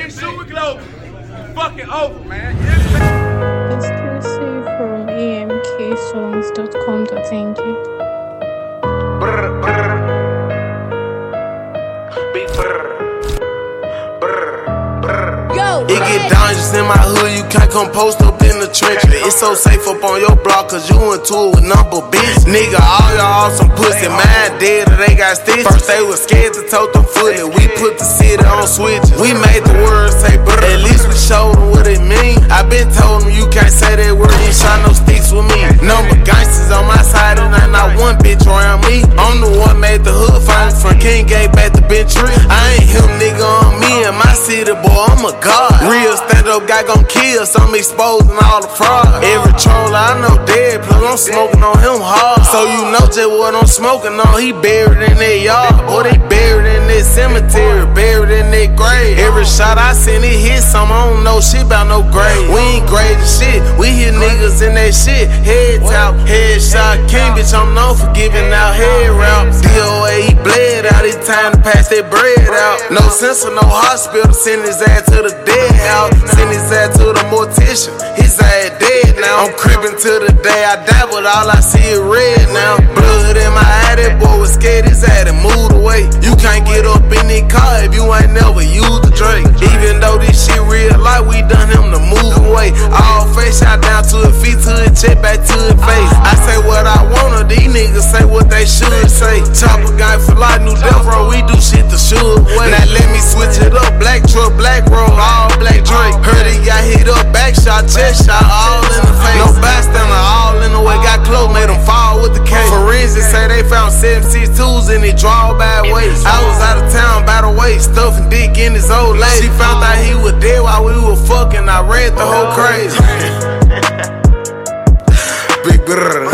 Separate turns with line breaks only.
Super Global. Fucking over, man.
Exclusive from amksongs.com.ng.
It get dangerous in my hood, you can't come post up in the trenches. It's so safe up on your block, cause you into it with number bitch. Nigga, all y'all some pussy, mine dead or they got stitches. First they was scared to tote them footed, we put the city on switches. We made the word say brr, at least we showed them what it mean. I been told them you can't say that word, you shot no sticks with me. Number gangsters on my side and not one bitch around me. I'm the one made the hood finally from King Gate back to Bench Tree. I ain't him nigga on me and my city, boy, I'm a god. Real stand-up guy gon' kill, so I'm exposing all the fraud. Every troll I know dead, plus I'm smoking on him hard. So you know just what I'm smoking on, he buried in that yard. Boy, they buried in that cemetery, buried in that grave. Every shot I send, it hit some, I don't know shit about no grave. We ain't grading shit, we hit niggas in that shit. Head top, headshot, king, bitch, I'm known for giving out head routes. DOA, he bled out, it's time to pass that bread out. No sense of no hospital, send his ass to the dead out. Send his ass to the mortician, his ass dead now. I'm creeping till the day I die, but all I see is red now. Blood in my eye, that boy was scared his ass and moved away. You can't get up in that car if you ain't never used the Drake. Even though this shit real life, we done him to move away. All face shot down to his feet, to his chest, back to his face. I say what I wanna, these niggas say what they should say. Chopper guy for life, new death row, we do shit the sure way. Now let me switch it up, black truck, black road, all black Drake. Heard he got hit up, back shot, chest shot, all in the face. No bystander, all in the way, got close, made him fall with the case. Forensics say they found 7.62s in his draw bad waist. I was out of town by the way, stuffing dick in his old lady. She found out he was dead while we were fucking, I read the whole crazy. Big brr.